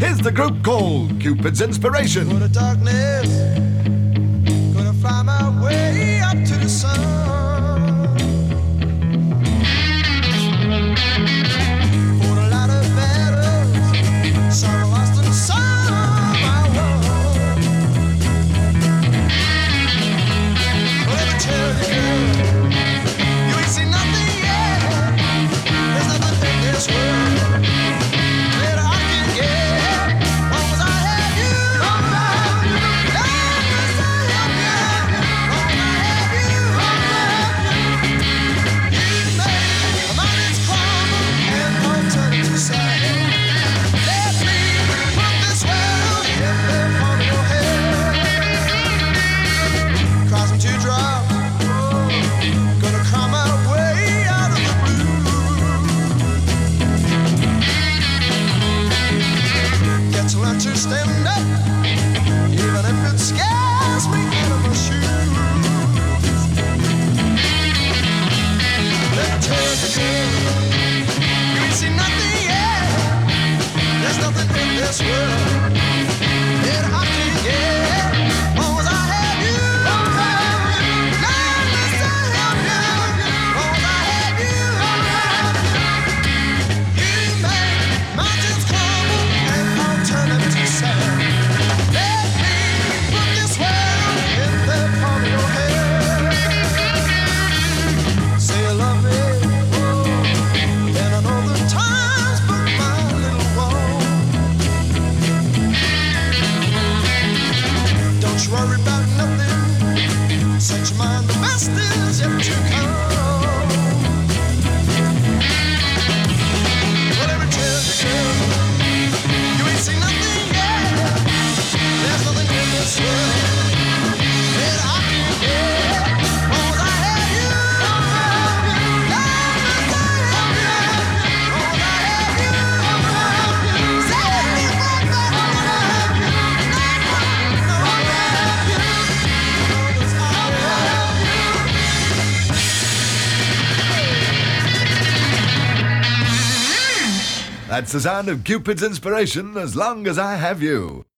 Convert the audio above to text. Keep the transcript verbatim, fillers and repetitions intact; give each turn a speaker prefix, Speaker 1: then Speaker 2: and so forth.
Speaker 1: Here's the group called Cupid's Inspiration.
Speaker 2: For the darkness, gonna fly my way up to the sun. For the light of battles, sorrow lost and some I won. Well, let me tell you, you ain't seen nothing yet. There's nothing in this world that I can get. Long as I have you, long as I have you, long as I have you, long as I have you, long as I have you. You make my mountains crumble and all turn to sand. Let me put this world in the palm of your hand. Cry some teardrops, gonna cry my way out of the blue. Get to learn to stand up, even if it scares me out of my shoes. Let me tell you, girl, you ain't seen nothing yet. There's nothing in this world that I can get. Long as I have you, long as I have you, long as I have you, long as I have you, long as I have you. You make mountains crumble and all turn into sand. Let me put this world in the palm of your hand. Say you love me, and I know the time's but my little one. Don't you worry about nothing. Set your mind, the best is yet to come. Whatever it tells you, girl, you ain't seen nothing yet. There's nothing in this world that I can get. Long as I have you, long as I have you, long as I have you, long as I have you, long as I have you. Say it right back, long as I have you, long as I have you, long as I have you.
Speaker 1: That's the sound of Cupid's Inspiration, As Long as I Have You.